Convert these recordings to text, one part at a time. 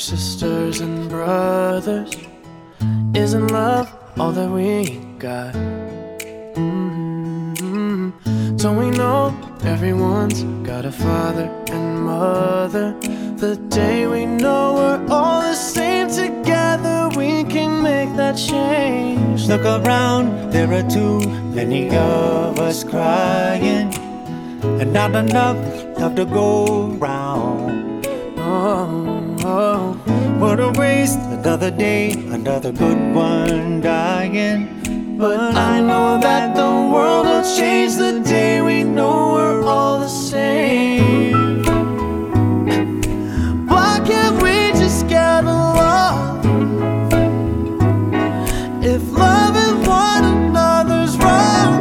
sisters and brothers? Isn't love all that we got? Don't we know everyone's got a father and mother? The day we know we're all the same together, we can make that change. Look around, there are too many of us crying, and not enough love to go round. Oh, what a waste, another day, another good one dying. But I know that the world will change the day we know we're all the same. Why can't we just get along? If loving one another's wrong,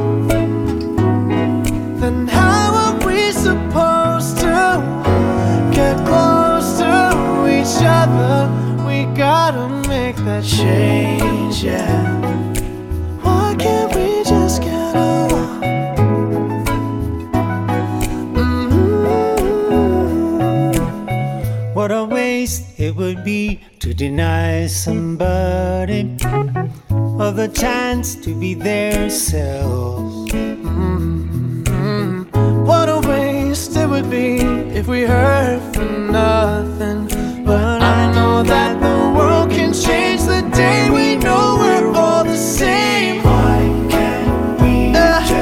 then how are we supposed to get close to each other? We gotta make that change, yeah. Why can't we just get along? What a waste it would be to deny somebody of the chance to be their selves. What a waste it would be if we hurt for nothing. But I know that the world can change the day we know we're all the same. Why can't we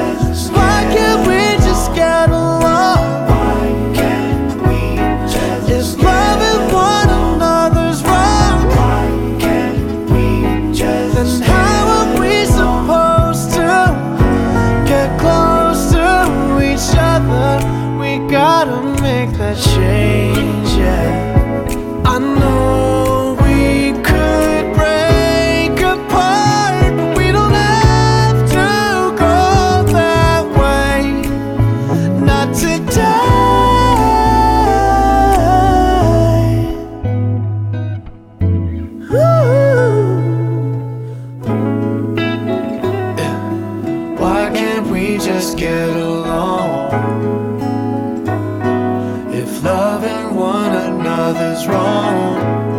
just get along? Why can't we just Is loving one another's wrong? Why can't we just Then how are we supposed to get close to each other? We gotta make that change, yeah. I know we could break apart, but we don't have to go that way. Not today. Why can't we just get along? If loving one another's wrong,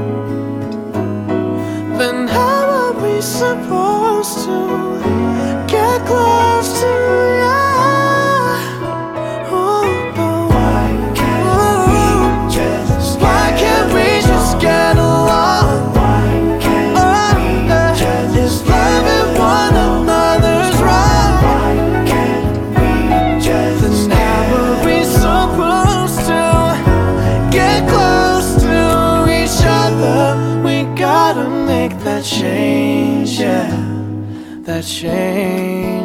then how are we supposed to get close to you? Why can't we just get along? Why can't we just Is loving one another's wrong? Why can't we just Then how are we supposed to get close to each other? We gotta make that change, yeah. That change.